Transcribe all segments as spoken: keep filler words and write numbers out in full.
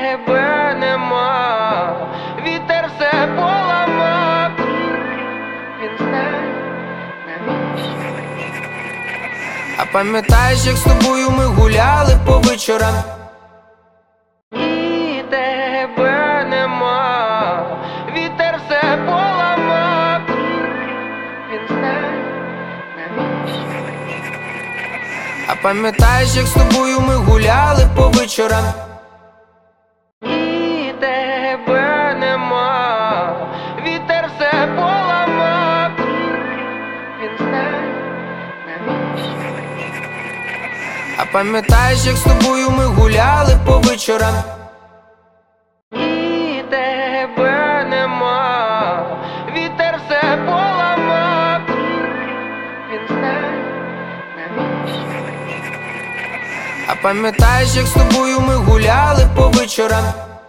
тебе нема, вітер все поламав, він знає навіщо. А пам'ятаєш, як з тобою ми гуляли по вечорам? І тебе нема, вітер все поламав, він знає навіщо. А пам'ятаєш, як з тобою ми гуляли по вечорам? І тебе нема, вітер все поламав, він знає навіщо. А пам'ятаєш, як з тобою ми гуляли по вечорам? І тебе нема, вітер все поламав, він знає навіщо. А пам'ятаєш, як з тобою ми гуляли по вечорам?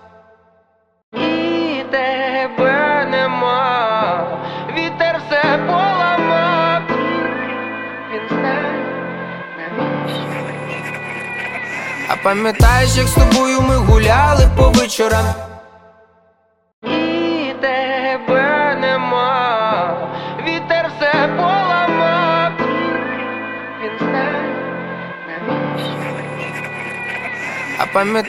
І тебе нема, вітер все поламав, він знає навіщо. А пам'ятаєш, як з тобою ми гуляли по вечорам? І тебе нема, вітер все поламав, він знає навіщо. А пам'ятаєш